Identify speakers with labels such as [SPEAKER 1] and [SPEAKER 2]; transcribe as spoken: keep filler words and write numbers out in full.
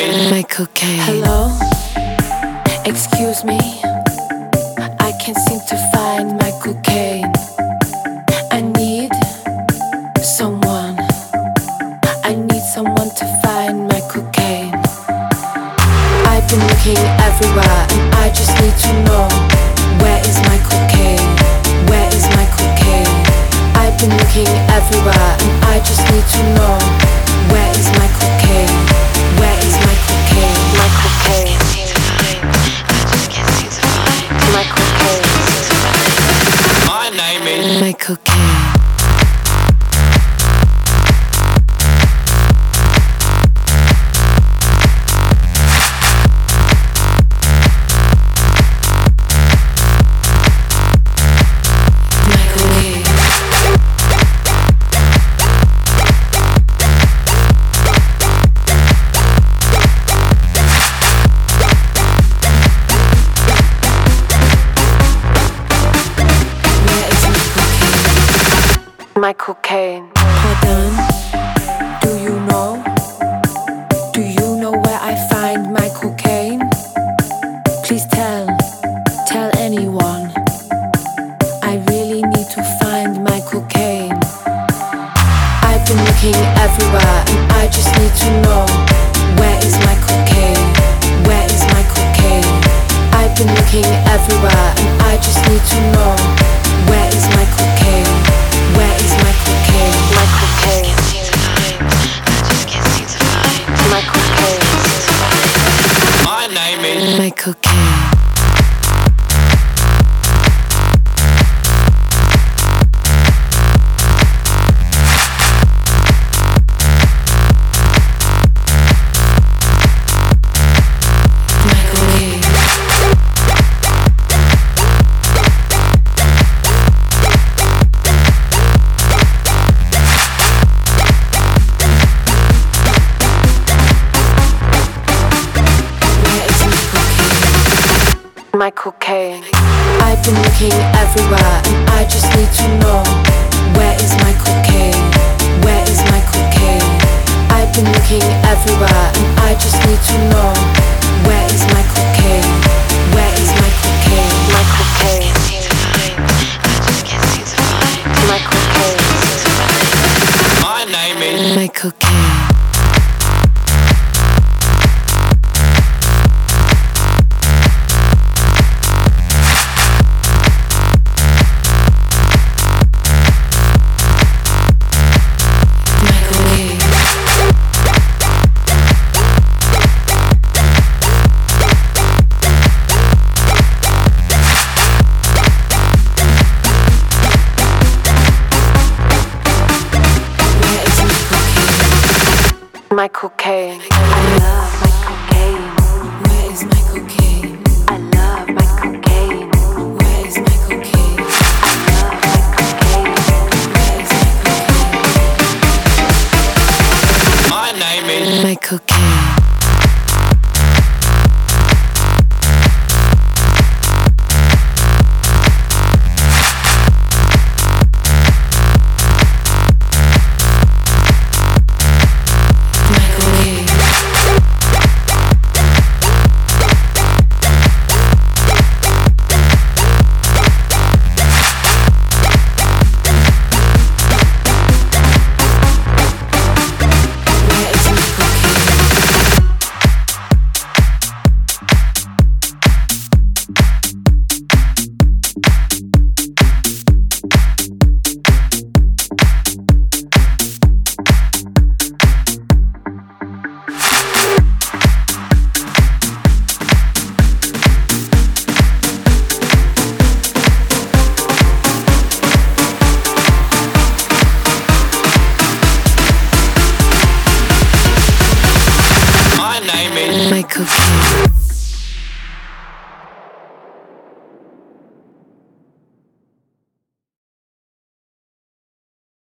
[SPEAKER 1] is my cocaine. Hello, excuse me, I can't seem to find my cocaine. I need someone, I need someone to find my cocaine. I've been looking everywhere and I just need to know, where is my cocaine? Where is my cocaine? I've been looking everywhere and I just need to know, where is my cocaine? Where is my cocaine? My cocaine. My cocaine.
[SPEAKER 2] My name is
[SPEAKER 1] my cocaine. My cocaine. Pardon, do you know? Do you know where I find my cocaine? Please tell, tell anyone. I really need to find my cocaine. I've been looking everywhere and I just need to know, where is my cocaine? Where is my cocaine? I've been looking everywhere and I just need to know, where is my cocaine? Where is my cocaine? My cocaine. My cocaine.
[SPEAKER 2] My name is
[SPEAKER 1] my cocaine. My cocaine. I've been looking everywhere and I just need to know, where is my cocaine? Where is my cocaine? I've been looking everywhere and I just need to know, where is my cocaine? Where is my cocaine? My cocaine. My cocaine.
[SPEAKER 2] My name is
[SPEAKER 1] my cocaine. My cocaine. I love my cocaine. Where is my cocaine? I love my cocaine. Where is my cocaine? I love my cocaine. Where is my cocaine?
[SPEAKER 2] My name is
[SPEAKER 1] my cocaine. My cocaine.